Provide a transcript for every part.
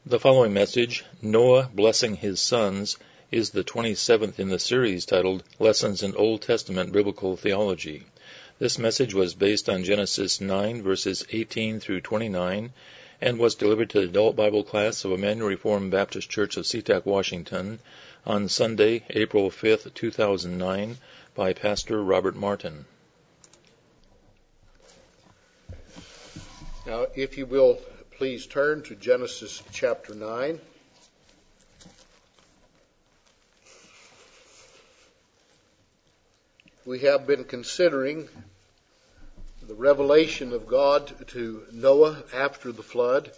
The following message, Noah Blessing His Sons, is the 27th in the series titled Lessons in Old Testament Biblical Theology. This message was based on Genesis 9 verses 18 through 29 and was delivered to the adult Bible class of Emmanuel Reformed Baptist Church of SeaTac, Washington on Sunday, April 5th, 2009 by Pastor Robert Martin. Now, if you will, please turn to Genesis chapter 9. We have been considering the revelation of God to Noah after the flood.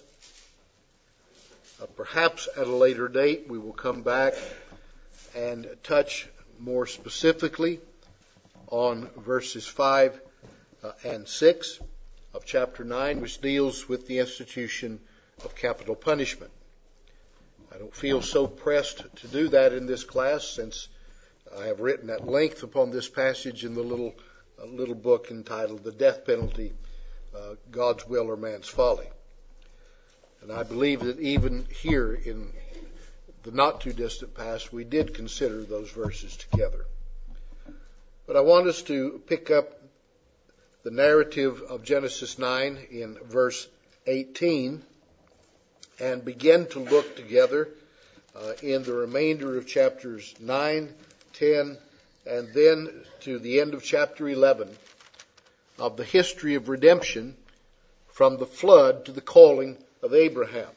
Perhaps at a later date we will come back and touch more specifically on verses 5 and 6 of chapter 9, which deals with the institution of capital punishment. I don't feel so pressed to do that in this class, since I have written at length upon this passage in the little book entitled The Death Penalty, God's Will or Man's Folly. And I believe that even here in the not too distant past, we did consider those verses together. But I want us to pick up the narrative of Genesis 9 in verse 18 and begin to look together in the remainder of chapters 9, 10, and then to the end of chapter 11 of the history of redemption from the flood to the calling of Abraham.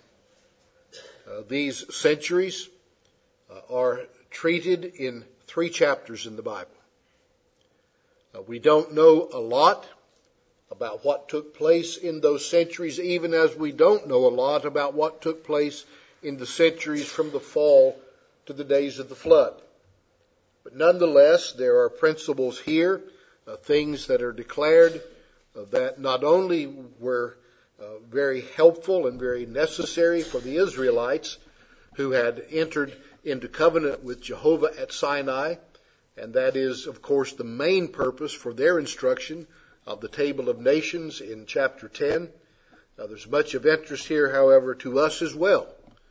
These centuries are treated in 3 chapters in the Bible. We don't know a lot about what took place in those centuries, even as we don't know a lot about what took place in the centuries from the fall to the days of the flood. But nonetheless, there are principles here, things that are declared that not only were very helpful and very necessary for the Israelites who had entered into covenant with Jehovah at Sinai, and that is, of course, the main purpose for their instruction of the Table of Nations in chapter 10. Now, there's much of interest here, however, to us as well,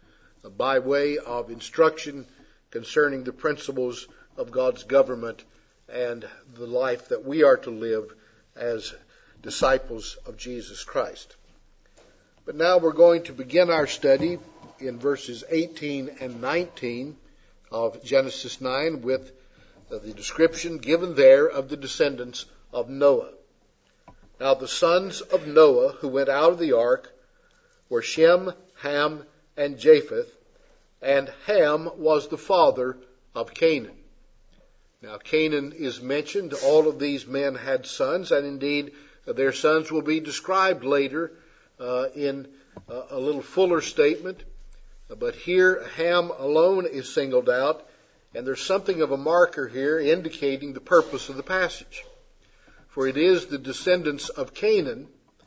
by way of instruction concerning the principles of God's government and the life that we are to live as disciples of Jesus Christ. But now we're going to begin our study in verses 18 and 19 of Genesis 9 with the description given there of the descendants of Noah. Now the sons of Noah who went out of the ark were Shem, Ham, and Japheth, and Ham was the father of Canaan. Now Canaan is mentioned. All of these men had sons, and indeed their sons will be described later in a little fuller statement. But here Ham alone is singled out, and there's something of a marker here indicating the purpose of the passage. For it is the descendants of Canaan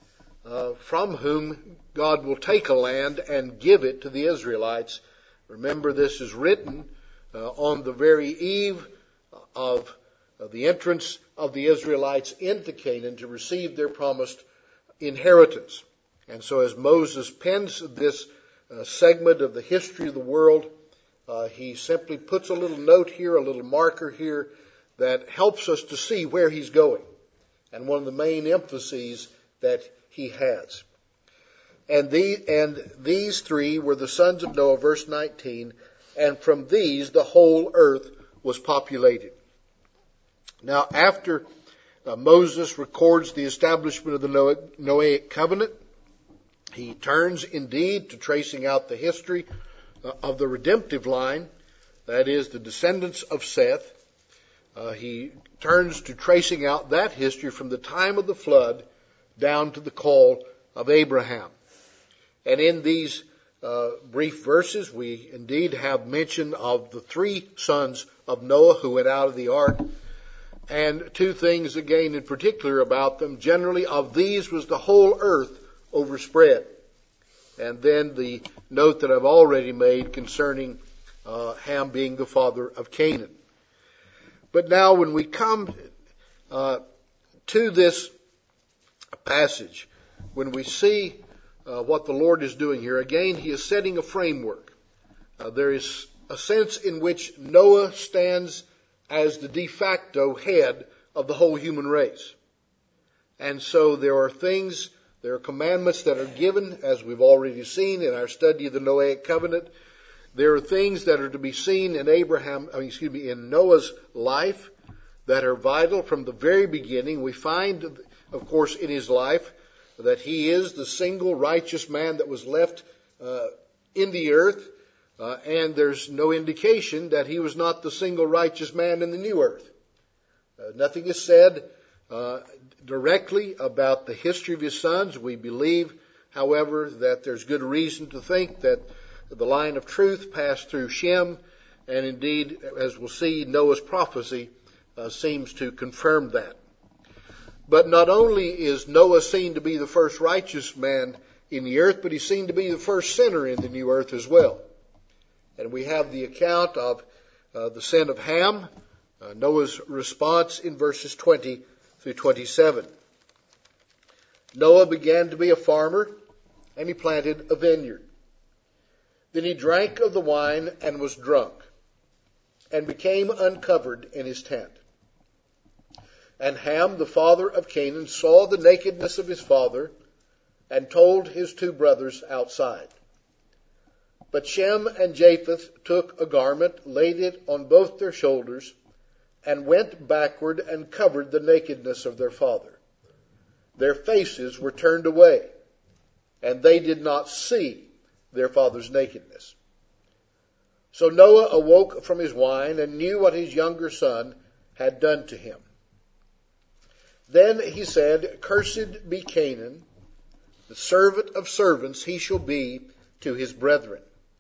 from whom God will take a land and give it to the Israelites. Remember, this is written on the very eve of the entrance of the Israelites into Canaan to receive their promised inheritance. And so as Moses pens this segment of the history of the world, he simply puts a little note here, a little marker here that helps us to see where he's going, and one of the main emphases that he has. And these 3 were the sons of Noah, verse 19, and from these the whole earth was populated. Now, after Moses records the establishment of the Noahic covenant, he turns indeed to tracing out the history of the redemptive line, that is, the descendants of Seth. He turns to tracing out that history from the time of the flood down to the call of Abraham. And in these brief verses, we indeed have mention of the 3 sons of Noah who went out of the ark, and 2 things again in particular about them. Generally, of these was the whole earth overspread. And then the note that I've already made concerning Ham being the father of Canaan. But now when we come to this passage, when we see what the Lord is doing here. Again, he is setting a framework. There is a sense in which Noah stands as the de facto head of the whole human race. And so there are commandments that are given, as we've already seen in our study of the Noahic covenant. There are things that are to be seen in Noah's life that are vital from the very beginning. We find, of course, in his life that he is the single righteous man that was left in the earth, and there's no indication that he was not the single righteous man in the new earth. Nothing is said directly about the history of his sons. We believe, however, that there's good reason to think that the line of truth passed through Shem, and indeed, as we'll see, Noah's prophecy seems to confirm that. But not only is Noah seen to be the first righteous man in the earth, but he's seen to be the first sinner in the new earth as well. And we have the account of the sin of Ham, Noah's response in verses 20 through 27. Noah began to be a farmer, and he planted a vineyard. Then he drank of the wine and was drunk, and became uncovered in his tent. And Ham, the father of Canaan, saw the nakedness of his father, and told his two brothers outside. But Shem and Japheth took a garment, laid it on both their shoulders, and went backward and covered the nakedness of their father. Their faces were turned away, and they did not see their father's nakedness. So Noah awoke from his wine and knew what his younger son had done to him. Then he said, Cursed be Canaan, the servant of servants he shall be to his brethren.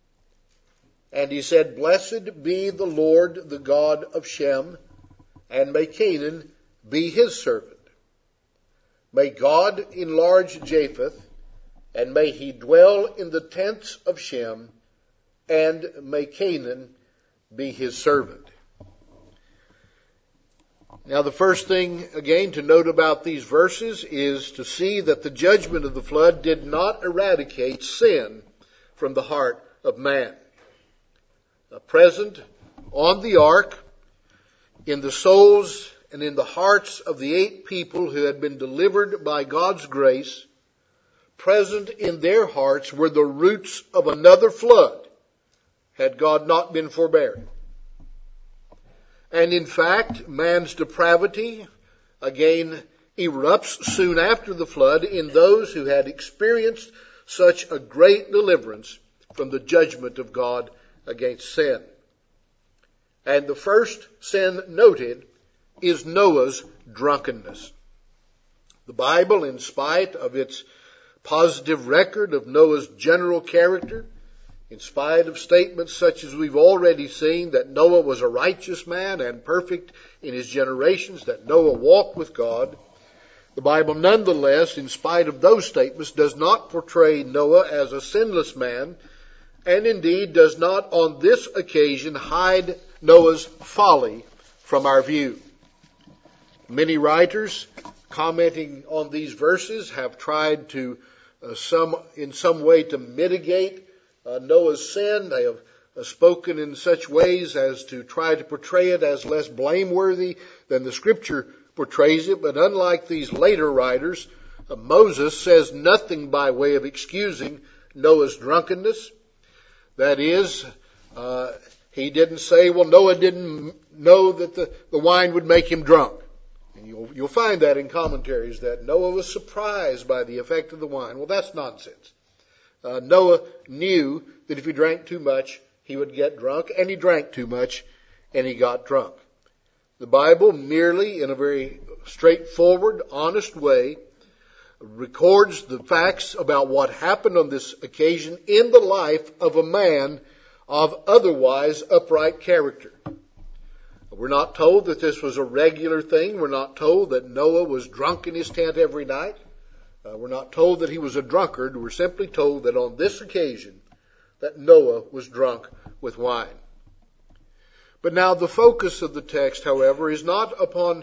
And he said, Blessed be the Lord, the God of Shem, and may Canaan be his servant. May God enlarge Japheth, and may he dwell in the tents of Shem, and may Canaan be his servant. Now, the first thing, again, to note about these verses is to see that the judgment of the flood did not eradicate sin from the heart of man. Present on the ark, in the souls and in the hearts of the 8 people who had been delivered by God's grace, present in their hearts were the roots of another flood, had God not been forbearing. And in fact, man's depravity again erupts soon after the flood in those who had experienced such a great deliverance from the judgment of God against sin. And the first sin noted is Noah's drunkenness. The Bible, in spite of its positive record of Noah's general character, in spite of statements such as we've already seen, that Noah was a righteous man and perfect in his generations, that Noah walked with God, the Bible nonetheless, in spite of those statements, does not portray Noah as a sinless man, and indeed does not on this occasion hide Noah's folly from our view. Many writers commenting on these verses have tried to in some way to mitigate Noah's sin. They have spoken in such ways as to try to portray it as less blameworthy than the Scripture portrays it. But unlike these later writers, Moses says nothing by way of excusing Noah's drunkenness. That is, he didn't say, well, Noah didn't know that the wine would make him drunk. And you'll find that in commentaries, that Noah was surprised by the effect of the wine. Well, that's nonsense. Noah knew that if he drank too much, he would get drunk, and he drank too much, and he got drunk. The Bible merely, in a very straightforward, honest way, records the facts about what happened on this occasion in the life of a man of otherwise upright character. We're not told that this was a regular thing. We're not told that Noah was drunk in his tent every night. We're not told that he was a drunkard. We're simply told that on this occasion that Noah was drunk with wine. But now the focus of the text, however, is not upon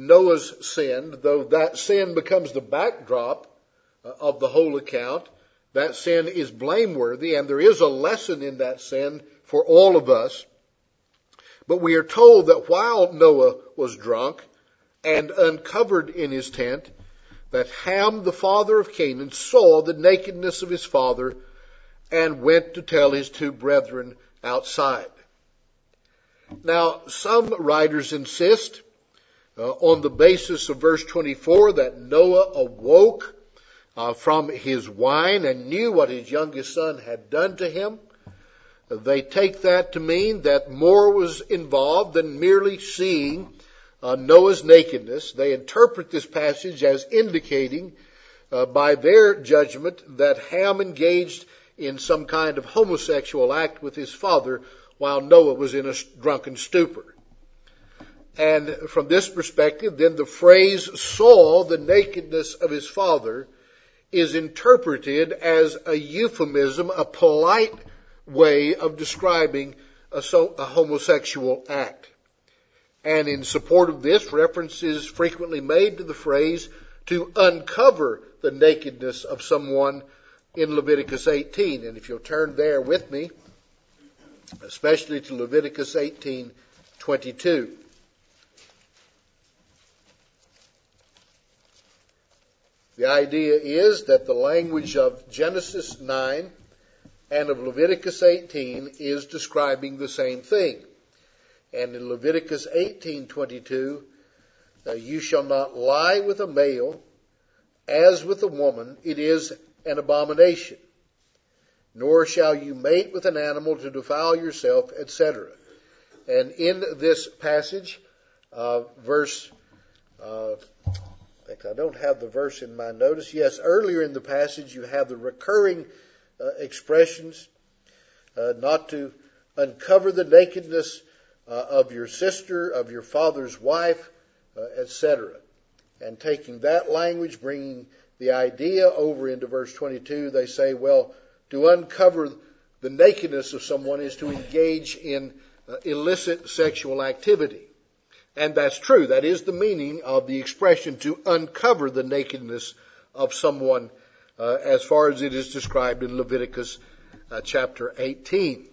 Noah's sin, though that sin becomes the backdrop of the whole account. That sin is blameworthy, and there is a lesson in that sin for all of us. But we are told that while Noah was drunk and uncovered in his tent, that Ham, the father of Canaan, saw the nakedness of his father and went to tell his two brethren outside. Now, some writers insist, on the basis of verse 24, that Noah awoke from his wine and knew what his youngest son had done to him. They take that to mean that more was involved than merely seeing Noah's nakedness. They interpret this passage as indicating, by their judgment, that Ham engaged in some kind of homosexual act with his father while Noah was in a drunken stupor. And from this perspective, then the phrase saw the nakedness of his father is interpreted as a euphemism, a polite way of describing a homosexual act. And in support of this, reference is frequently made to the phrase to uncover the nakedness of someone in Leviticus 18. And if you'll turn there with me, especially to Leviticus 18:22. The idea is that the language of Genesis 9 and of Leviticus 18 is describing the same thing. And in Leviticus 18:22, you shall not lie with a male as with a woman, it is an abomination. Nor shall you mate with an animal to defile yourself, etc. And in this passage, I don't have the verse in my notice. Yes, earlier in the passage you have the recurring expressions, not to uncover the nakedness of your sister, of your father's wife, etc. And taking that language, bringing the idea over into verse 22, they say, well, to uncover the nakedness of someone is to engage in illicit sexual activity. And that's true. That is the meaning of the expression to uncover the nakedness of someone as far as it is described in Leviticus chapter 18.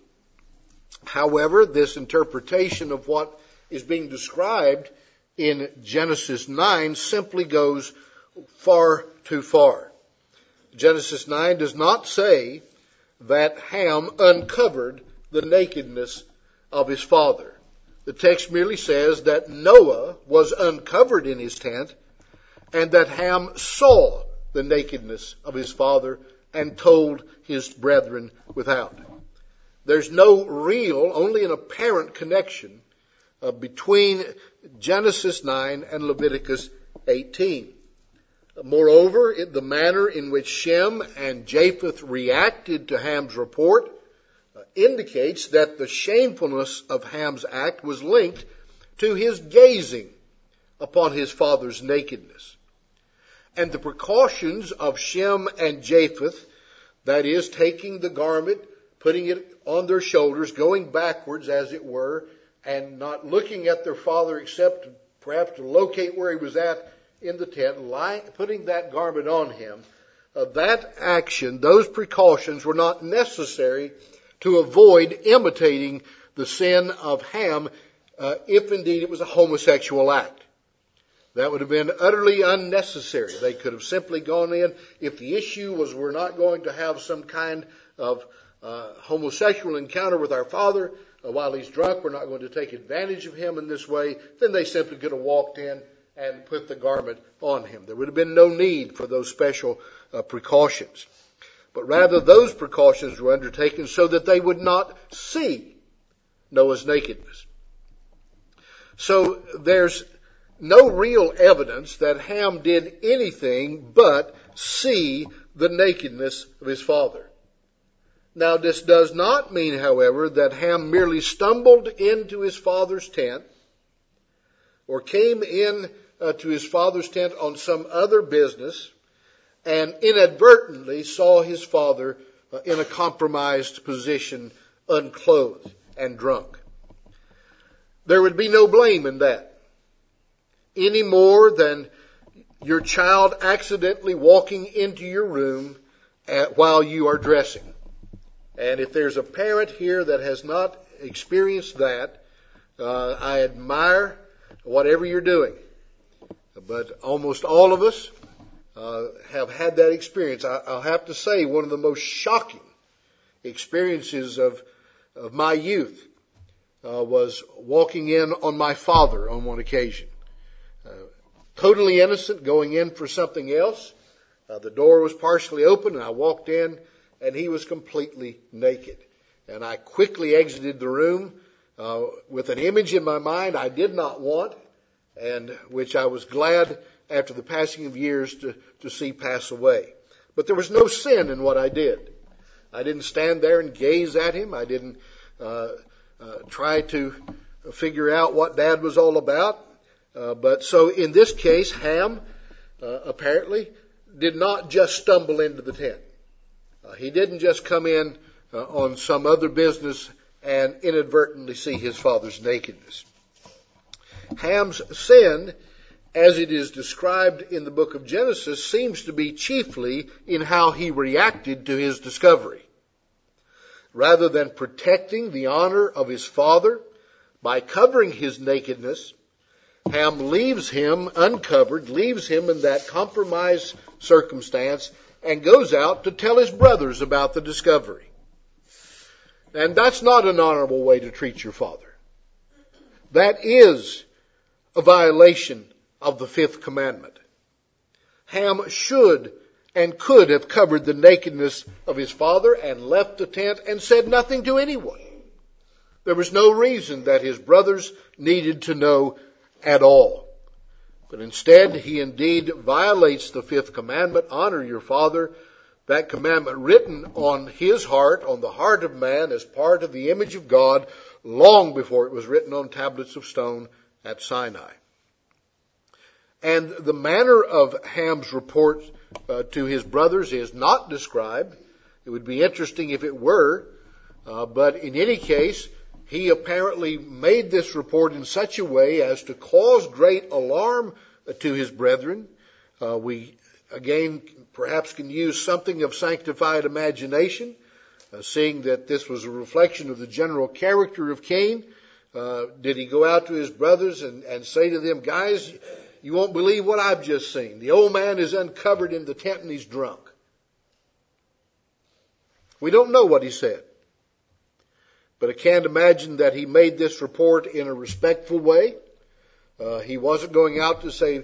However, this interpretation of what is being described in Genesis 9 simply goes far too far. Genesis 9 does not say that Ham uncovered the nakedness of his father. The text merely says that Noah was uncovered in his tent and that Ham saw the nakedness of his father and told his brethren without. There's no real, only an apparent connection between Genesis 9 and Leviticus 18. Moreover, the manner in which Shem and Japheth reacted to Ham's report indicates that the shamefulness of Ham's act was linked to his gazing upon his father's nakedness. And the precautions of Shem and Japheth, that is, taking the garment, putting it on their shoulders, going backwards as it were, and not looking at their father except perhaps to locate where he was at in the tent, putting that garment on him, that action, those precautions were not necessary to avoid imitating the sin of Ham, if indeed it was a homosexual act. That would have been utterly unnecessary. They could have simply gone in. If the issue was we're not going to have some kind of homosexual encounter with our father while he's drunk, we're not going to take advantage of him in this way, then they simply could have walked in and put the garment on him. There would have been no need for those special precautions. But rather those precautions were undertaken so that they would not see Noah's nakedness. So there's no real evidence that Ham did anything but see the nakedness of his father. Now this does not mean, however, that Ham merely stumbled into his father's tent or came in to his father's tent on some other business and inadvertently saw his father in a compromised position, unclothed and drunk. There would be no blame in that, any more than your child accidentally walking into your room while you are dressing. And if there's a parent here that has not experienced that, I admire whatever you're doing. But almost all of us have had that experience. I'll have to say one of the most shocking experiences of my youth was walking in on my father on one occasion. Totally innocent, going in for something else. The door was partially open and I walked in and he was completely naked. And I quickly exited the room with an image in my mind I did not want, and which I was glad after the passing of years to see pass away. But there was no sin in what I did. I didn't stand there and gaze at him. I didn't try to figure out what Dad was all about. But so in this case, Ham apparently did not just stumble into the tent. He didn't just come in on some other business and inadvertently see his father's nakedness. Ham's sin, as it is described in the book of Genesis, seems to be chiefly in how he reacted to his discovery. Rather than protecting the honor of his father by covering his nakedness, Ham leaves him uncovered, leaves him in that compromised circumstance, and goes out to tell his brothers about the discovery. And that's not an honorable way to treat your father. That is a violation of the fifth commandment. Ham should and could have covered the nakedness of his father and left the tent and said nothing to anyone. There was no reason that his brothers needed to know at all. But instead, he indeed violates the fifth commandment, honor your father, that commandment written on his heart, on the heart of man, as part of the image of God, long before it was written on tablets of stone at Sinai. And the manner of Ham's report to his brothers is not described. It would be interesting if it were, but in any case, he apparently made this report in such a way as to cause great alarm to his brethren. We, again, perhaps can use something of sanctified imagination, seeing that this was a reflection of the general character of Cain. Did he go out to his brothers and say to them, guys, you won't believe what I've just seen. The old man is uncovered in the tent and he's drunk. We don't know what he said. But I can't imagine that he made this report in a respectful way. He wasn't going out to say,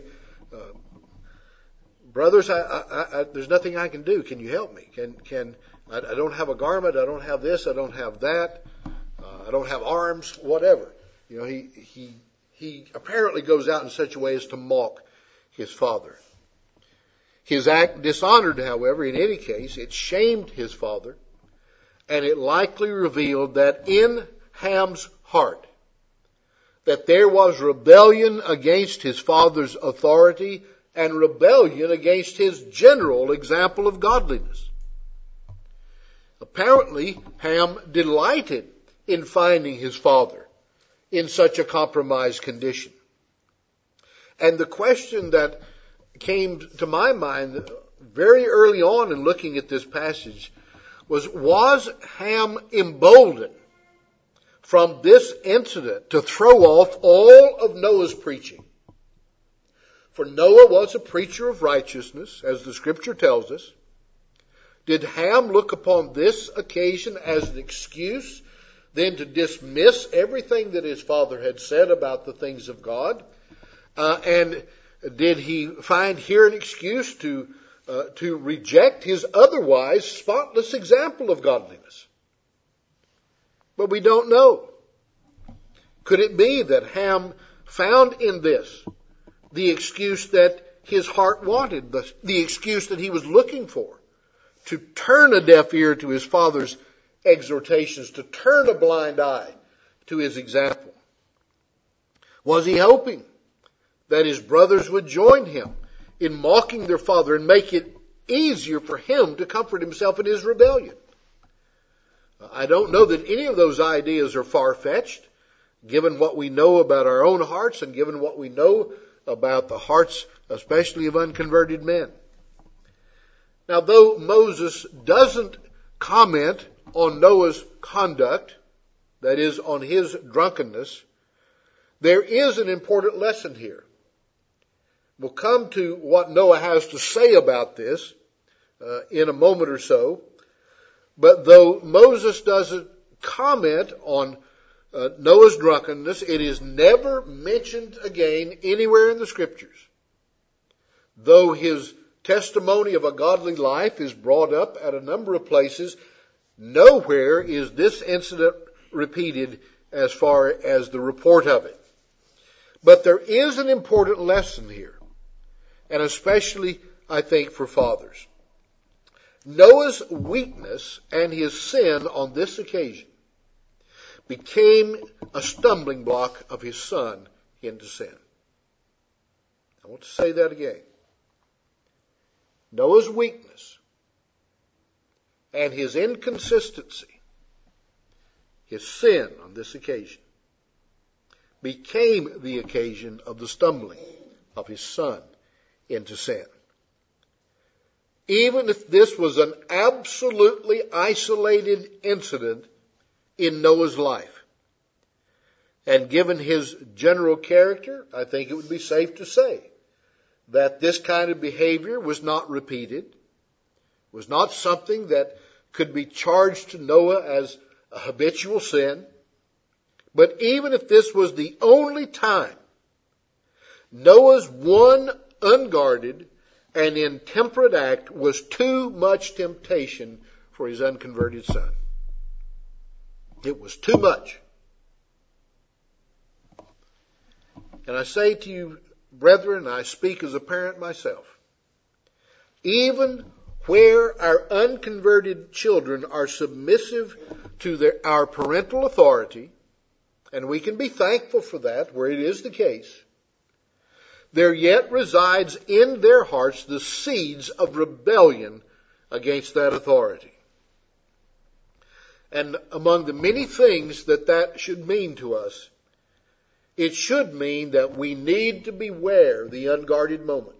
brothers, there's nothing I can do. Can you help me? I don't have a garment. I don't have this. I don't have that. I don't have arms, whatever. You know, he apparently goes out in such a way as to mock his father. His act dishonored, however, in any case, it shamed his father. And it likely revealed that in Ham's heart, that there was rebellion against his father's authority and rebellion against his general example of godliness. Apparently, Ham delighted in finding his father in such a compromised condition. And the question that came to my mind very early on in looking at this passage was Ham emboldened from this incident to throw off all of Noah's preaching? For Noah was a preacher of righteousness, as the scripture tells us. Did Ham look upon this occasion as an excuse then to dismiss everything that his father had said about the things of God? And did he find here an excuse to reject his otherwise spotless example of godliness? But we don't know. Could it be that Ham found in this the excuse that his heart wanted, the excuse that he was looking for, to turn a deaf ear to his father's exhortations, to turn a blind eye to his example? Was he hoping that his brothers would join him in mocking their father and make it easier for him to comfort himself in his rebellion? I don't know that any of those ideas are far-fetched, given what we know about our own hearts and given what we know about the hearts, especially of unconverted men. Now, though Moses doesn't comment on Noah's conduct, that is, on his drunkenness, there is an important lesson here. We'll come to what Noah has to say about this in a moment or so. But though Moses doesn't comment on Noah's drunkenness, it is never mentioned again anywhere in the Scriptures. Though his testimony of a godly life is brought up at a number of places, nowhere is this incident repeated as far as the report of it. But there is an important lesson here, and especially, I think, for fathers. Noah's weakness and his sin on this occasion became a stumbling block of his son into sin. I want to say that again. Noah's weakness and his inconsistency, his sin on this occasion, became the occasion of the stumbling of his son into sin. Even if this was an absolutely isolated incident in Noah's life, and given his general character, I think it would be safe to say that this kind of behavior was not repeated, was not something that could be charged to Noah as a habitual sin. But even if this was the only time, Noah's one unguarded and intemperate act was too much temptation for his unconverted son. It was too much. And I say to you, brethren, I speak as a parent myself, even where our unconverted children are submissive to our parental authority, and we can be thankful for that where it is the case, there yet resides in their hearts the seeds of rebellion against that authority. And among the many things that should mean to us, it should mean that we need to beware the unguarded moment.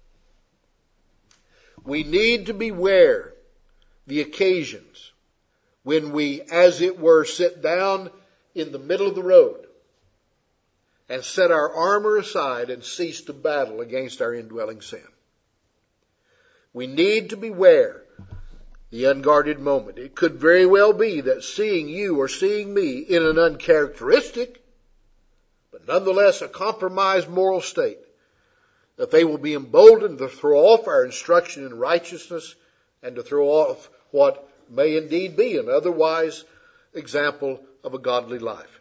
We need to beware the occasions when we, as it were, sit down in the middle of the road and set our armor aside and cease to battle against our indwelling sin. We need to beware the unguarded moment. It could very well be that seeing you or seeing me in an uncharacteristic, but nonetheless a compromised moral state, that they will be emboldened to throw off our instruction in righteousness and to throw off what may indeed be an otherwise example of a godly life.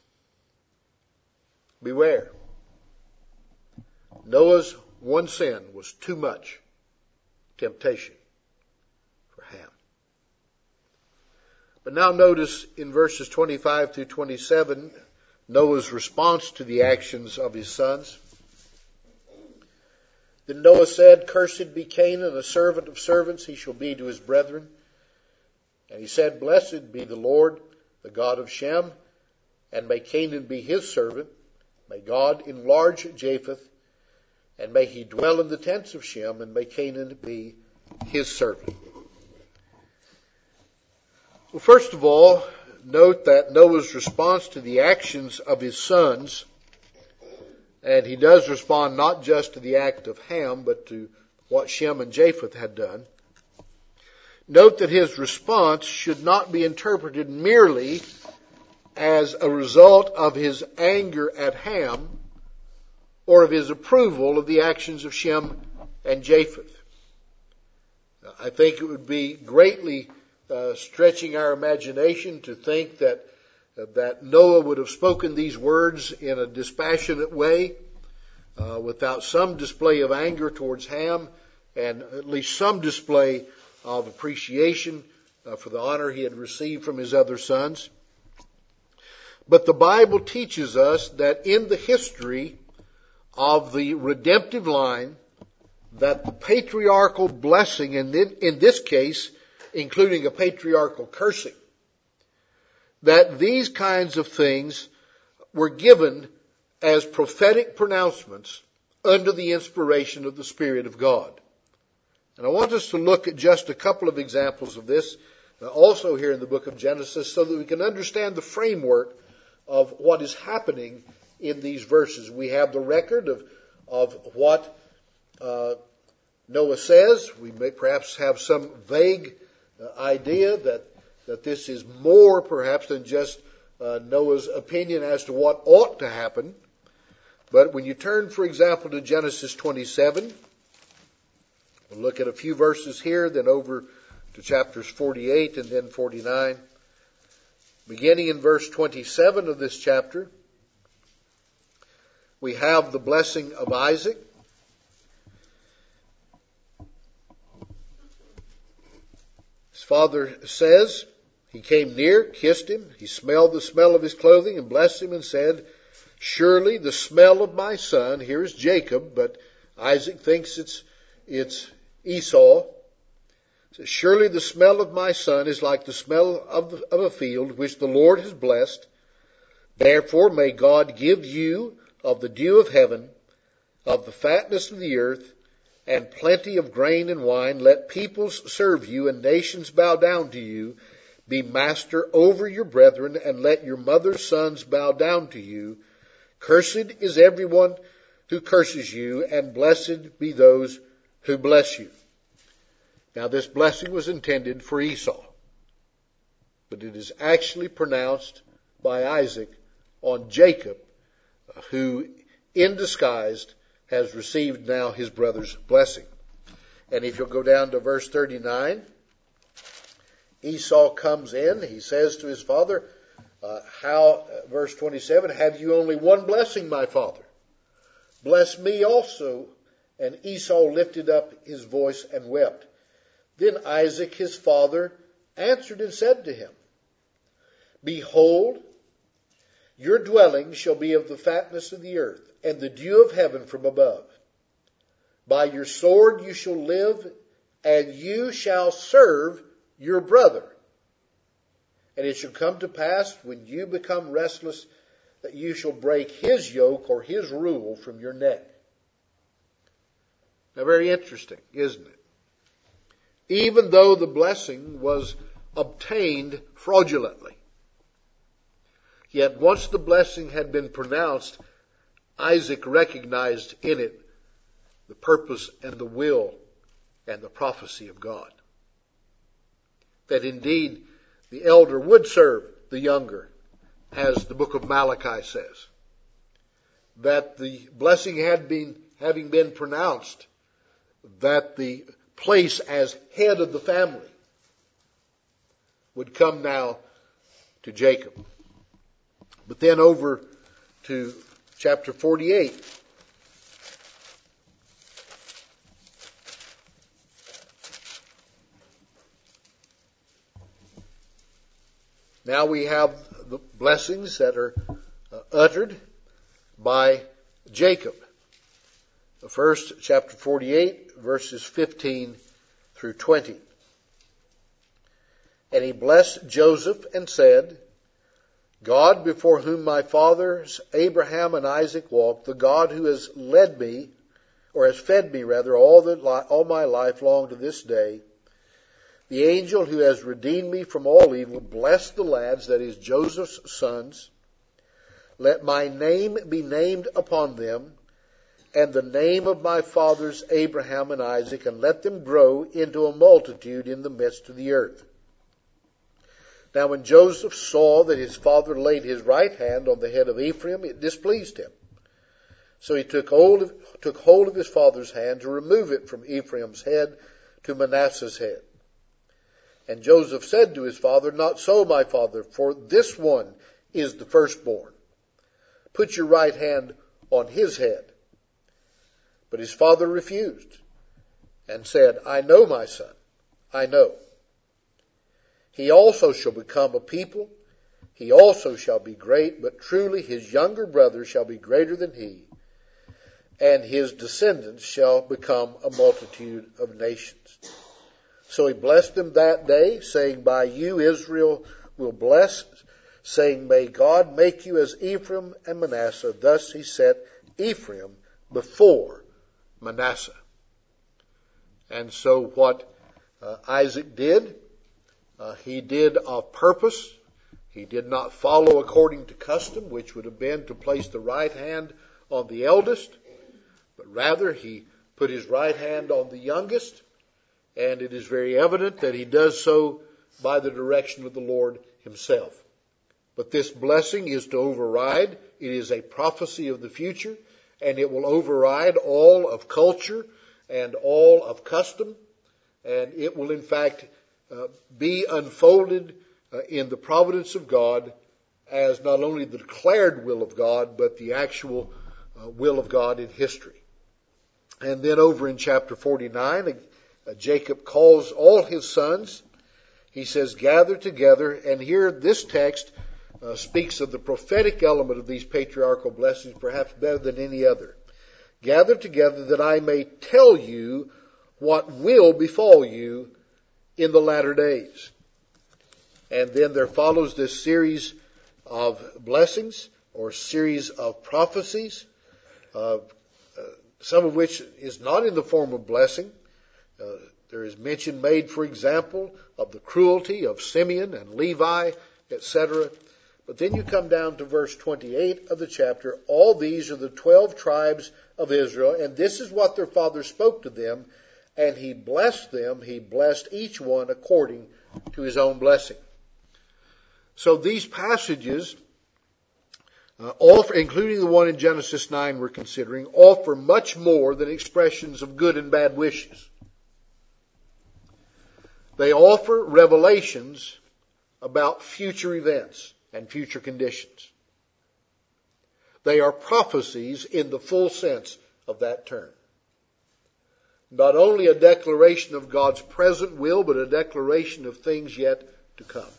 Beware. Noah's one sin was too much temptation for Ham. But now notice in verses 25 through 27, Noah's response to the actions of his sons. Then Noah said, "Cursed be Canaan, a servant of servants, he shall be to his brethren. And he said, Blessed be the Lord, the God of Shem, and may Canaan be his servant. May God enlarge Japheth, and may he dwell in the tents of Shem, and may Canaan be his servant." Well, first of all, note that Noah's response to the actions of his sons, and he does respond not just to the act of Ham, but to what Shem and Japheth had done. Note that his response should not be interpreted merely as a result of his anger at Ham or of his approval of the actions of Shem and Japheth. I think it would be greatly stretching our imagination to think that Noah would have spoken these words in a dispassionate way, without some display of anger towards Ham, and at least some display of appreciation for the honor he had received from his other sons. But the Bible teaches us that in the history of the redemptive line, that the patriarchal blessing, and in this case, including a patriarchal cursing, that these kinds of things were given as prophetic pronouncements under the inspiration of the Spirit of God. And I want us to look at just a couple of examples of this, also here in the book of Genesis, so that we can understand the framework of what is happening in these verses. We have the record of what Noah says. We may perhaps have some vague idea that this is more perhaps than just Noah's opinion as to what ought to happen. But when you turn, for example, to Genesis 27, we'll look at a few verses here, then over to chapters 48 and then 49. Beginning in verse 27 of this chapter, we have the blessing of Isaac. His father says, he came near, kissed him, he smelled the smell of his clothing and blessed him and said, surely the smell of my son, here is Jacob, but Isaac thinks it's Esau. Says, surely the smell of my son is like the smell of a field which the Lord has blessed. Therefore may God give you of the dew of heaven, of the fatness of the earth, and plenty of grain and wine. Let peoples serve you and nations bow down to you. Be master over your brethren, and let your mother's sons bow down to you. Cursed is everyone who curses you, and blessed be those who bless you. Now this blessing was intended for Esau, but it is actually pronounced by Isaac on Jacob, who in disguise has received now his brother's blessing. And if you'll go down to verse 39, Esau comes in, he says to his father, verse 27, have you only one blessing, my father? Bless me also. And Esau lifted up his voice and wept. Then Isaac his father answered and said to him, behold, your dwelling shall be of the fatness of the earth, and the dew of heaven from above. By your sword you shall live, and you shall serve your brother. And it shall come to pass, when you become restless, that you shall break his yoke or his rule from your neck. Now, very interesting, isn't it? Even though the blessing was obtained fraudulently, yet once the blessing had been pronounced, Isaac recognized in it the purpose and the will and the prophecy of God. That indeed the elder would serve the younger, as the book of Malachi says. That the blessing having been pronounced, that the place as head of the family would come now to Jacob. But then over to chapter 48. Now we have the blessings that are uttered by Jacob. The first, chapter 48, verses 15 through 20. And he blessed Joseph and said, God, before whom my fathers Abraham and Isaac walked, the God who has led me, or has fed me rather, all my life long to this day, the angel who has redeemed me from all evil, bless the lads, that is Joseph's sons. Let my name be named upon them, and the name of my fathers Abraham and Isaac, and let them grow into a multitude in the midst of the earth. Now when Joseph saw that his father laid his right hand on the head of Ephraim, it displeased him. So he took hold of his father's hand to remove it from Ephraim's head to Manasseh's head. And Joseph said to his father, not so, my father, for this one is the firstborn. Put your right hand on his head. But his father refused and said, I know, my son, I know. He also shall become a people. He also shall be great, but truly his younger brother shall be greater than he, and his descendants shall become a multitude of nations. So he blessed them that day, saying, by you Israel will bless, saying, may God make you as Ephraim and Manasseh. Thus he set Ephraim before Manasseh. And so what Isaac did, he did of purpose. He did not follow according to custom, which would have been to place the right hand on the eldest, but rather he put his right hand on the youngest, and it is very evident that he does so by the direction of the Lord himself. But this blessing is to override. It is a prophecy of the future, and it will override all of culture and all of custom, and it will in fact be unfolded in the providence of God as not only the declared will of God, but the actual will of God in history. And then over in chapter 49, Jacob calls all his sons. He says, gather together. And here this text speaks of the prophetic element of these patriarchal blessings perhaps better than any other. Gather together that I may tell you what will befall you in the latter days. And then there follows this series of blessings or series of prophecies, some of which is not in the form of blessing. There is mention made, for example, of the cruelty of Simeon and Levi, etc. But then you come down to verse 28 of the chapter. All these are the 12 tribes of Israel, and this is what their father spoke to them, and he blessed them. He blessed each one according to his own blessing. So these passages, including the one in Genesis 9 we're considering, offer much more than expressions of good and bad wishes. They offer revelations about future events and future conditions. They are prophecies in the full sense of that term. Not only a declaration of God's present will, but a declaration of things yet to come.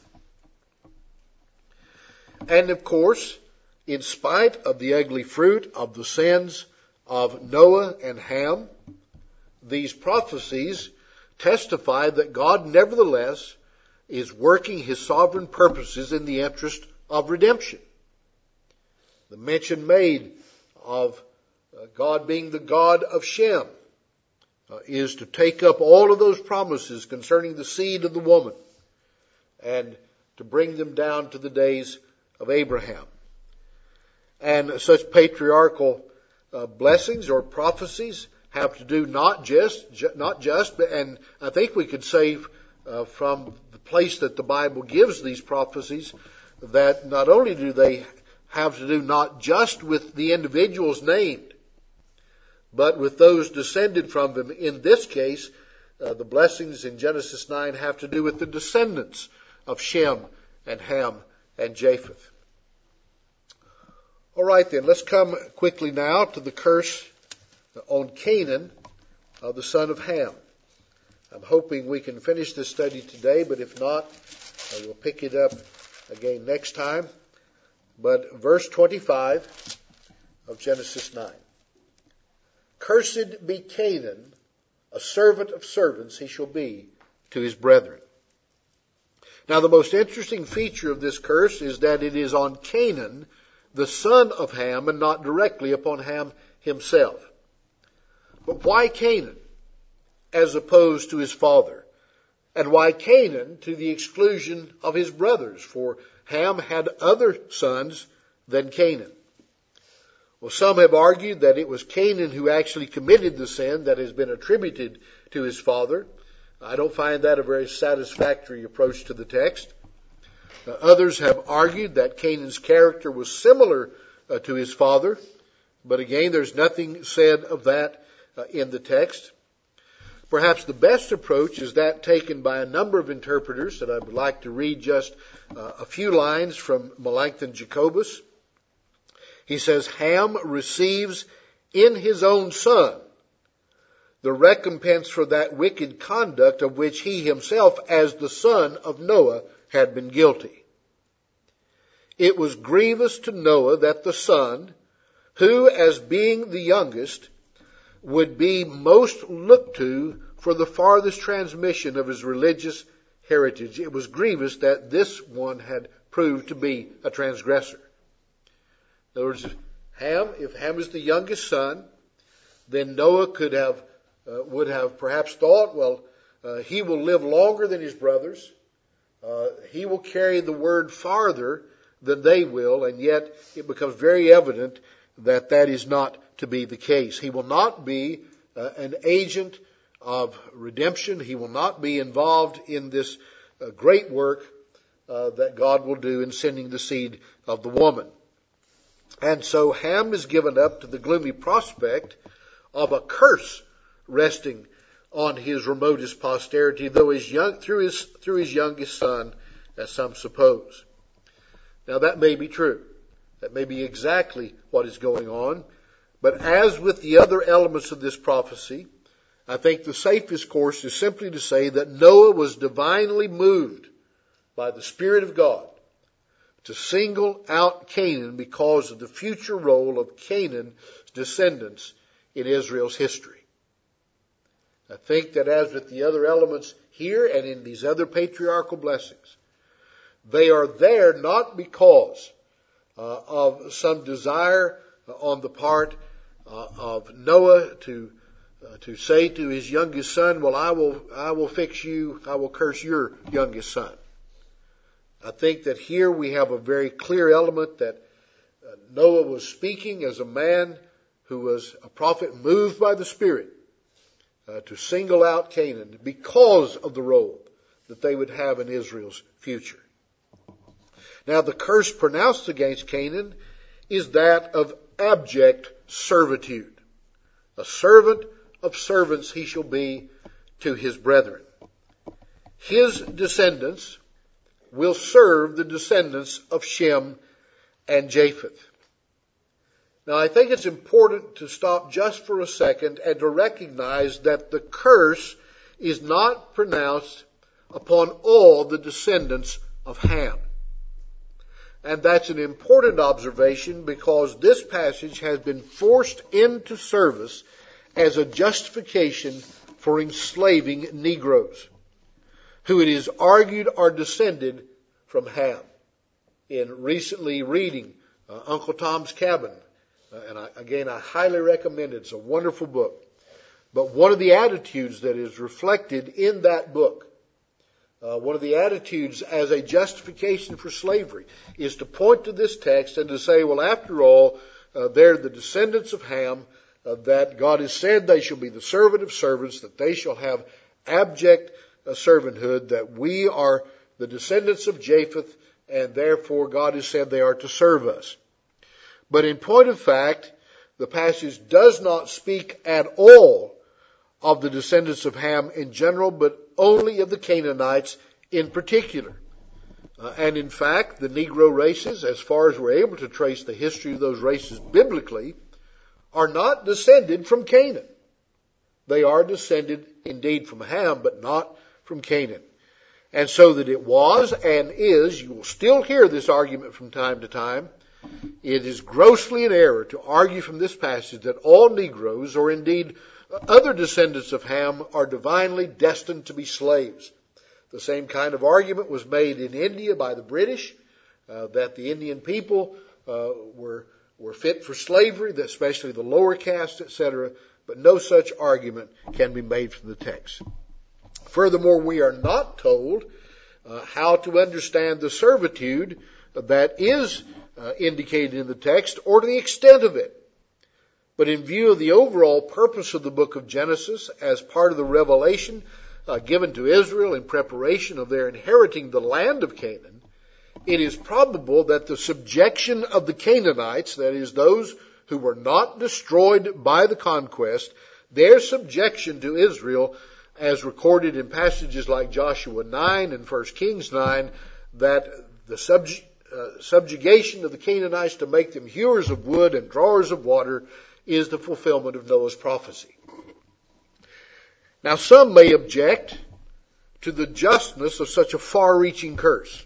And of course, in spite of the ugly fruit of the sins of Noah and Ham, these prophecies testify that God nevertheless is working his sovereign purposes in the interest of redemption. The mention made of God being the God of Shem is to take up all of those promises concerning the seed of the woman and to bring them down to the days of Abraham. And such patriarchal blessings or prophecies have to do not just, but, and I think we could say from the place that the Bible gives these prophecies, that not only do they have to do not just with the individuals named, but with those descended from them. In this case, the blessings in Genesis 9 have to do with the descendants of Shem and Ham and Japheth. All right then, let's come quickly now to the curse on Canaan, the son of Ham. I'm hoping we can finish this study today, but if not, we'll pick it up again next time. But verse 25 of Genesis 9. Cursed be Canaan, a servant of servants he shall be to his brethren. Now the most interesting feature of this curse is that it is on Canaan, the son of Ham, and not directly upon Ham himself. But why Canaan as opposed to his father? And why Canaan to the exclusion of his brothers? For Ham had other sons than Canaan. Well, some have argued that it was Canaan who actually committed the sin that has been attributed to his father. I don't find that a very satisfactory approach to the text. Others have argued that Canaan's character was similar to his father, but again, there's nothing said of that in the text. Perhaps the best approach is that taken by a number of interpreters, and I would like to read just a few lines from Melanchthon Jacobus. He says, Ham receives in his own son the recompense for that wicked conduct of which he himself, as the son of Noah, had been guilty. It was grievous to Noah that the son, who, as being the youngest, would be most looked to for the farthest transmission of his religious heritage. It was grievous that this one had proved to be a transgressor. In other words, if Ham is the youngest son, then Noah could have would have perhaps thought, well, he will live longer than his brothers. He will carry the word farther than they will, and yet it becomes very evident that that is not to be the case. He will not be an agent of redemption. He will not be involved in this great work that God will do in sending the seed of the woman. And so Ham is given up to the gloomy prospect of a curse resting on his remotest posterity, though through his youngest son, as some suppose. Now that may be true. That may be exactly what is going on. But as with the other elements of this prophecy, I think the safest course is simply to say that Noah was divinely moved by the Spirit of God to single out Canaan because of the future role of Canaan's descendants in Israel's history. I think that as with the other elements here and in these other patriarchal blessings, they are there not because of some desire on the part of Noah to say to his youngest son, well, I will fix you, I will curse your youngest son. I think that here we have a very clear element that Noah was speaking as a man who was a prophet moved by the Spirit to single out Canaan because of the role that they would have in Israel's future. Now, the curse pronounced against Canaan is that of abject servitude. A servant of servants he shall be to his brethren. His descendants will serve the descendants of Shem and Japheth. Now, I think it's important to stop just for a second and to recognize that the curse is not pronounced upon all the descendants of Ham. And that's an important observation because this passage has been forced into service as a justification for enslaving Negroes, who it is argued are descended from Ham. In recently reading Uncle Tom's Cabin, and I highly recommend it. It's a wonderful book. But one of the attitudes that is reflected in that book, one of the attitudes as a justification for slavery, is to point to this text and to say, well, after all, they're the descendants of Ham, that God has said they shall be the servant of servants, that they shall have abject servanthood, that we are the descendants of Japheth, and therefore God has said they are to serve us. But in point of fact, the passage does not speak at all of the descendants of Ham in general, but only of the Canaanites in particular. And in fact, the Negro races, as far as we're able to trace the history of those races biblically, are not descended from Canaan. They are descended indeed from Ham, but not from Canaan. And so that it was and is, you will still hear this argument from time to time, it is grossly in error to argue from this passage that all Negroes, or indeed other descendants of Ham, are divinely destined to be slaves. The same kind of argument was made in India by the British, that the Indian people were fit for slavery, especially the lower caste, etc. But no such argument can be made from the text. Furthermore, we are not told how to understand the servitude that is indicated in the text, or to the extent of it. But in view of the overall purpose of the book of Genesis as part of the revelation given to Israel in preparation of their inheriting the land of Canaan, it is probable that the subjection of the Canaanites, that is, those who were not destroyed by the conquest, their subjection to Israel, as recorded in passages like Joshua 9 and 1 Kings 9, that the subjugation of the Canaanites to make them hewers of wood and drawers of water is the fulfillment of Noah's prophecy. Now, some may object to the justness of such a far-reaching curse,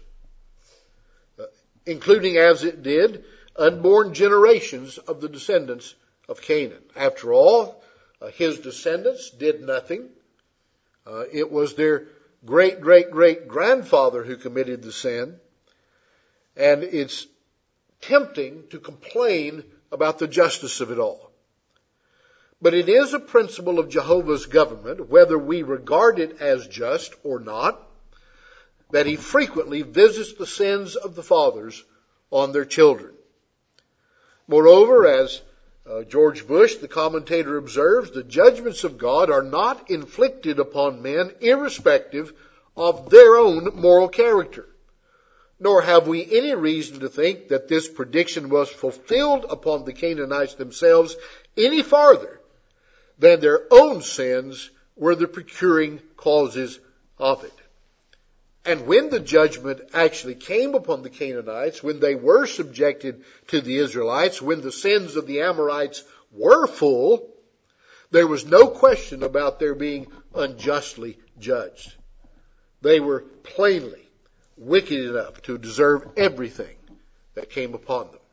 including, as it did, unborn generations of the descendants of Canaan. After all, his descendants did nothing. It was their great-great-great-grandfather who committed the sin. And it's tempting to complain about the justice of it all. But it is a principle of Jehovah's government, whether we regard it as just or not, that he frequently visits the sins of the fathers on their children. Moreover, as George Bush, the commentator, observes, the judgments of God are not inflicted upon men irrespective of their own moral character. Nor have we any reason to think that this prediction was fulfilled upon the Canaanites themselves any farther than their own sins were the procuring causes of it. And when the judgment actually came upon the Canaanites, when they were subjected to the Israelites, when the sins of the Amorites were full, there was no question about their being unjustly judged. They were plainly wicked enough to deserve everything that came upon them.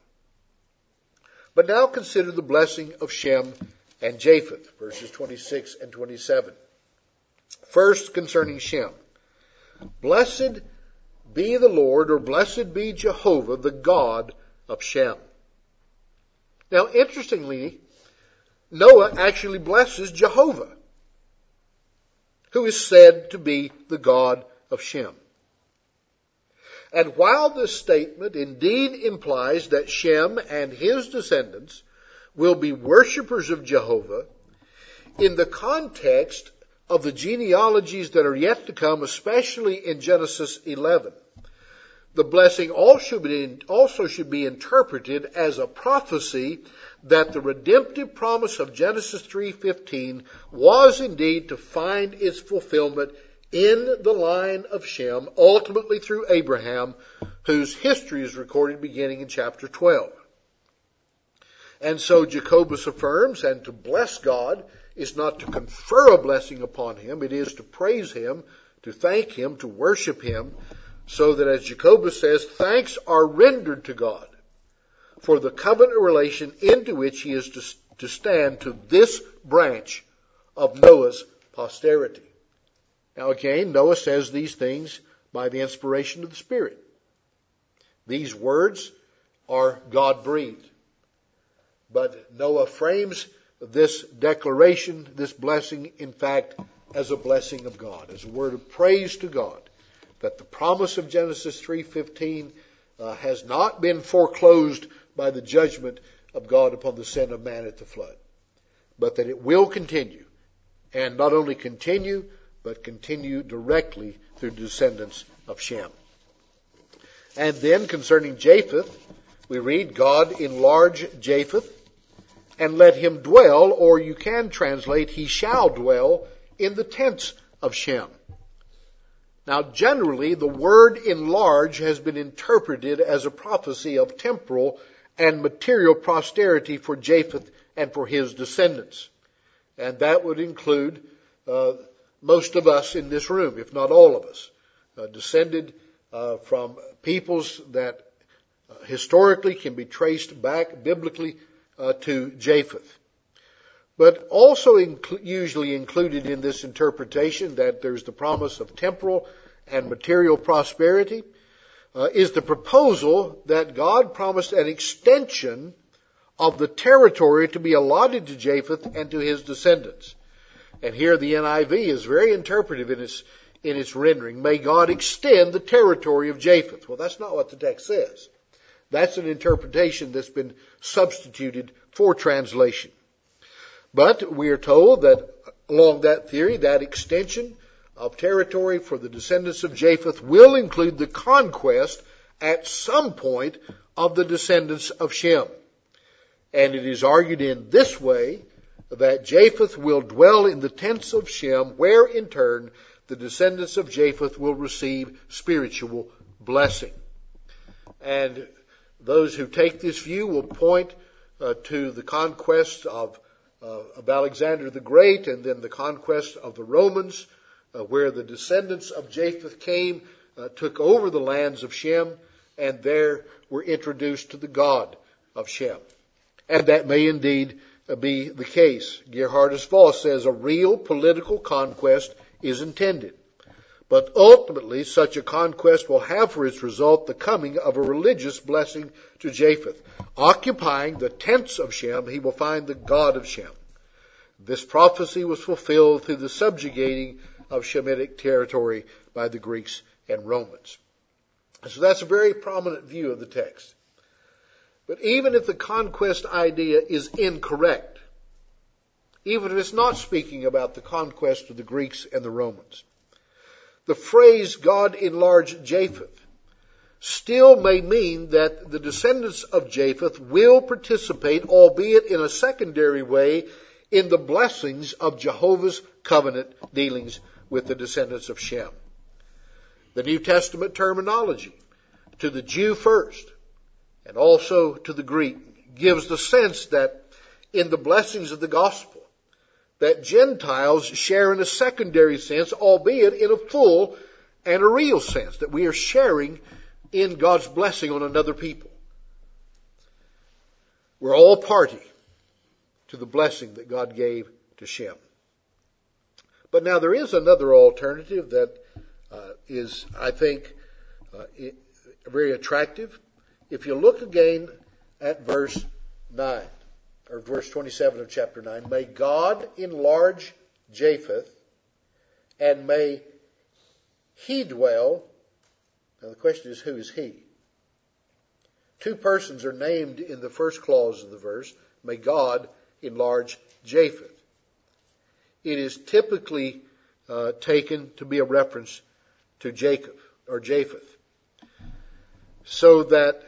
But now consider the blessing of Shem and Japheth, verses 26 and 27. First, concerning Shem. Blessed be the Lord, or blessed be Jehovah, the God of Shem. Now, interestingly, Noah actually blesses Jehovah, who is said to be the God of Shem. And while this statement indeed implies that Shem and his descendants will be worshippers of Jehovah, in the context of the genealogies that are yet to come, especially in Genesis 11, the blessing also should be interpreted as a prophecy that the redemptive promise of Genesis 3:15 was indeed to find its fulfillment in the line of Shem, ultimately through Abraham, whose history is recorded beginning in chapter 12. And so Jacobus affirms, and to bless God is not to confer a blessing upon him, it is to praise him, to thank him, to worship him, so that, as Jacobus says, thanks are rendered to God for the covenant relation into which he is to stand to this branch of Noah's posterity. Now again, Noah says these things by the inspiration of the Spirit. These words are God-breathed. But Noah frames this declaration, this blessing, in fact, as a blessing of God, as a word of praise to God, that the promise of Genesis 3:15 has not been foreclosed by the judgment of God upon the sin of man at the flood, but that it will continue, and not only continue, but continue directly through descendants of Shem. And then concerning Japheth, we read, God enlarge Japheth, and let him dwell, or you can translate, he shall dwell in the tents of Shem. Now, generally, the word enlarge has been interpreted as a prophecy of temporal and material prosperity for Japheth and for his descendants. And that would include most of us in this room, if not all of us, descended from peoples that historically can be traced back biblically to Japheth. But also usually included in this interpretation that there's the promise of temporal and material prosperity is the proposal that God promised an extension of the territory to be allotted to Japheth and to his descendants. And here the NIV is very interpretive in its rendering. May God extend the territory of Japheth. Well, that's not what the text says. That's an interpretation that's been substituted for translation. But we are told that along that theory, that extension of territory for the descendants of Japheth will include the conquest at some point of the descendants of Shem. And it is argued in this way that Japheth will dwell in the tents of Shem, where in turn the descendants of Japheth will receive spiritual blessing. And those who take this view will point to the conquest of Alexander the Great, and then the conquest of the Romans, where the descendants of Japheth came, took over the lands of Shem, and there were introduced to the God of Shem. And that may indeed be the case. Gerhardus Voss says a real political conquest is intended. But ultimately, such a conquest will have for its result the coming of a religious blessing to Japheth. Occupying the tents of Shem, he will find the God of Shem. This prophecy was fulfilled through the subjugating of Shemitic territory by the Greeks and Romans. So that's a very prominent view of the text. But even if the conquest idea is incorrect, even if it's not speaking about the conquest of the Greeks and the Romans, the phrase God enlarged Japheth still may mean that the descendants of Japheth will participate, albeit in a secondary way, in the blessings of Jehovah's covenant dealings with the descendants of Shem. The New Testament terminology, to the Jew first, and also to the Greek, gives the sense that in the blessings of the gospel, that Gentiles share in a secondary sense, albeit in a full and a real sense, that we are sharing in God's blessing on another people. We're all party to the blessing that God gave to Shem. But now there is another alternative that is, I think, very attractive. If you look again at verse 9, or verse 27 of chapter 9, may God enlarge Japheth, and may he dwell. Now the question is, who is he? Two persons are named in the first clause of the verse. May God enlarge Japheth. It is typically taken to be a reference to Jacob or Japheth, so that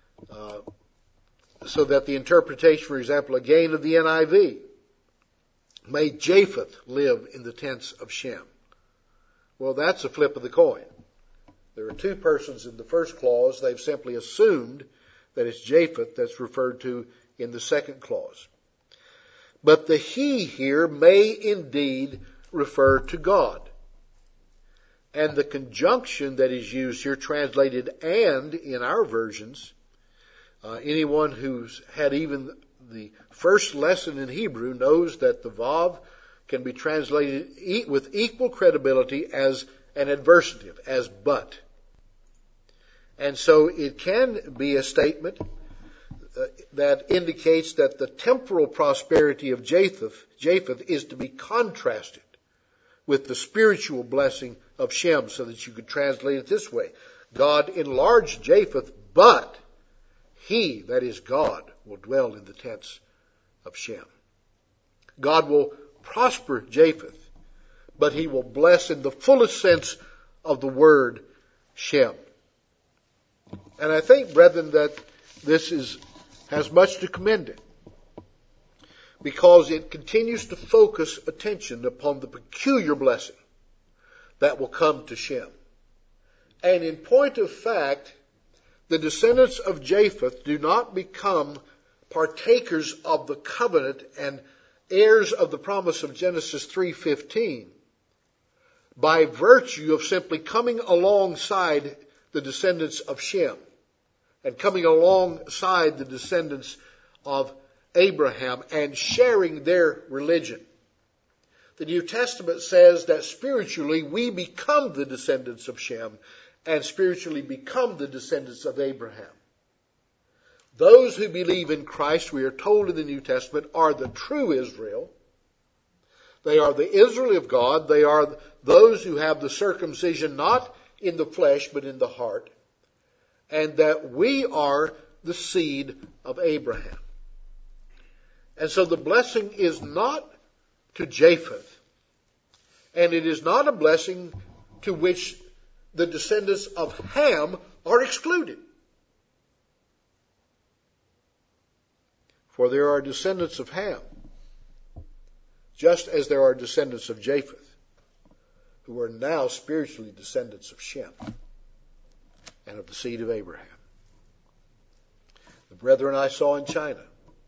the interpretation, for example, again of the NIV, may Japheth live in the tents of Shem. Well, that's a flip of the coin. There are two persons in the first clause. They've simply assumed that it's Japheth that's referred to in the second clause. But the he here may indeed refer to God. And the conjunction that is used here, translated and in our versions, anyone who's had even the first lesson in Hebrew knows that the vav can be translated with equal credibility as an adversative, as but. And so it can be a statement that indicates that the temporal prosperity of Japheth is to be contrasted with the spiritual blessing of Shem, so that you could translate it this way. God enlarged Japheth, but he, that is God, will dwell in the tents of Shem. God will prosper Japheth, but he will bless in the fullest sense of the word Shem. And I think, brethren, that this has much to commend it, because it continues to focus attention upon the peculiar blessing that will come to Shem. And in point of fact, the descendants of Japheth do not become partakers of the covenant and heirs of the promise of Genesis 3:15 by virtue of simply coming alongside the descendants of Shem and coming alongside the descendants of Abraham and sharing their religion. The New Testament says that spiritually we become the descendants of Shem and spiritually become the descendants of Abraham. Those who believe in Christ, we are told in the New Testament, are the true Israel. They are the Israel of God. They are those who have the circumcision not in the flesh but in the heart. And that we are the seed of Abraham. And so the blessing is not to Japheth. And it is not a blessing to which the descendants of Ham are excluded. For there are descendants of Ham, just as there are descendants of Japheth, who are now spiritually descendants of Shem and of the seed of Abraham. The brethren I saw in China,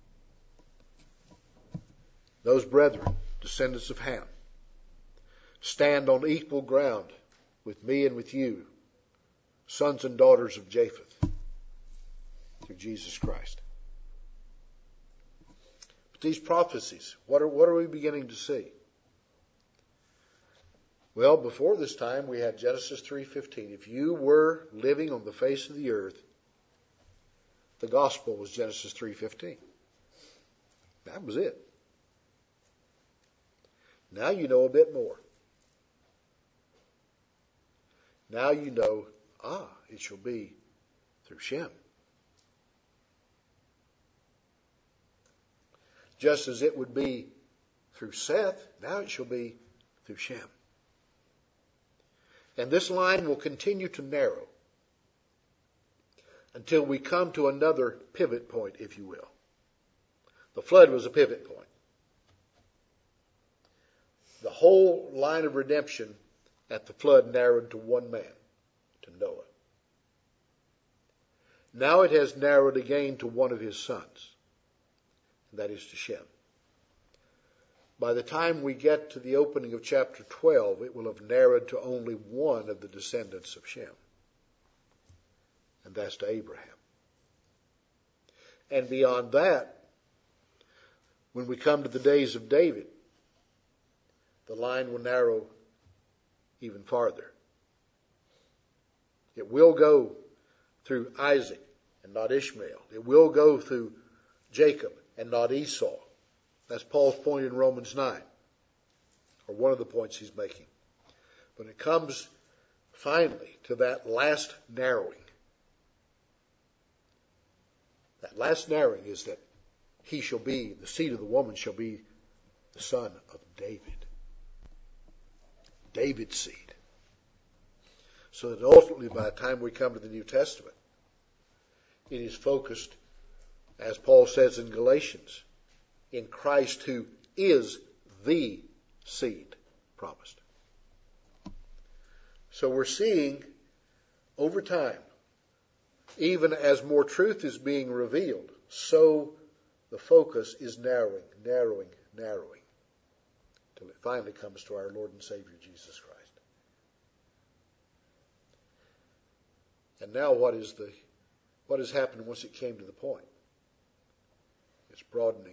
those brethren, descendants of Ham, stand on equal ground with me and with you, sons and daughters of Japheth, through Jesus Christ. But these prophecies, what are we beginning to see? Well, before this time we had Genesis 3:15. If you were living on the face of the earth, the gospel was Genesis 3:15. That was it. Now you know a bit more. Now you know, it shall be through Shem. Just as it would be through Seth, now it shall be through Shem. And this line will continue to narrow until we come to another pivot point, if you will. The flood was a pivot point. The whole line of redemption at the flood narrowed to one man, to Noah. Now it has narrowed again to one of his sons, and that is to Shem. By the time we get to the opening of chapter 12, it will have narrowed to only one of the descendants of Shem, and that's to Abraham. And beyond that, when we come to the days of David, the line will narrow even farther. It will go through Isaac and not Ishmael. It will go through Jacob and not Esau. That's Paul's point in Romans 9, or one of the points he's making. But it comes finally to that last narrowing. That last narrowing is that he shall be, the seed of the woman shall be the son of David. David's seed. So that ultimately, by the time we come to the New Testament, it is focused, as Paul says in Galatians, in Christ who is the seed promised. So we're seeing over time, even as more truth is being revealed, so the focus is narrowing, till it finally comes to our Lord and Savior Jesus Christ. And now what has happened once it came to the point? It's broadening.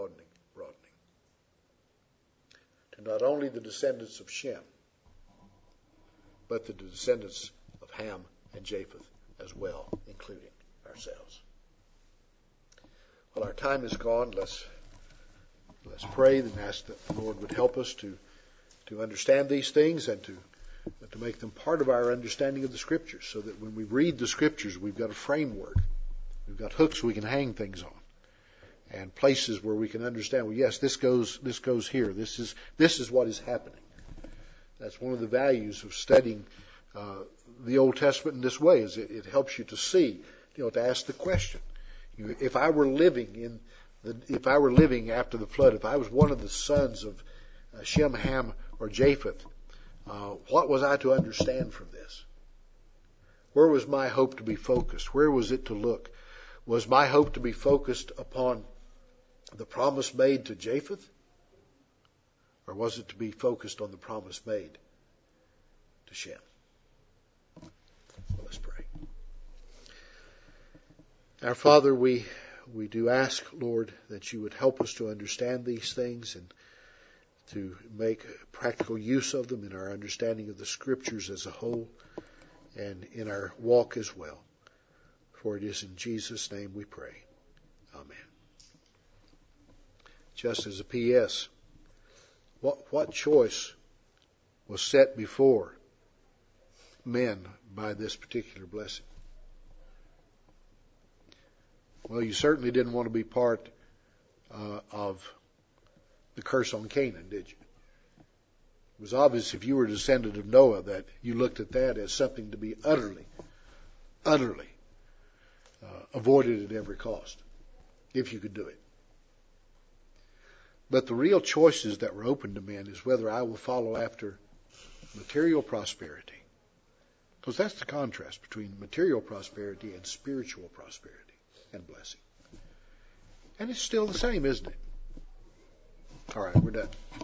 To not only the descendants of Shem, but the descendants of Ham and Japheth as well, including ourselves. Well, our time is gone. Let's pray and ask that the Lord would help us to understand these things and to make them part of our understanding of the Scriptures, so that when we read the Scriptures, we've got a framework. We've got hooks we can hang things on, and places where we can understand, well, yes, this goes here. This is what is happening. That's one of the values of studying the Old Testament in this way, is it helps you to see, to ask the question. If I were living after the flood, if I was one of the sons of Shem, Ham, or Japheth, what was I to understand from this? Where was my hope to be focused? Where was it to look? Was my hope to be focused upon the promise made to Japheth? Or was it to be focused on the promise made to Shem? Well, let's pray. Our Father, we do ask, Lord, that you would help us to understand these things and to make practical use of them in our understanding of the Scriptures as a whole and in our walk as well. For it is in Jesus' name we pray. Amen. Just as a P.S., what choice was set before men by this particular blessing? Well, you certainly didn't want to be part of the curse on Canaan, did you? It was obvious if you were a descendant of Noah that you looked at that as something to be utterly avoided at every cost, if you could do it. But the real choices that were open to men is whether I will follow after material prosperity. Because that's the contrast between material prosperity and spiritual prosperity and blessing. And it's still the same, isn't it? All right, we're done.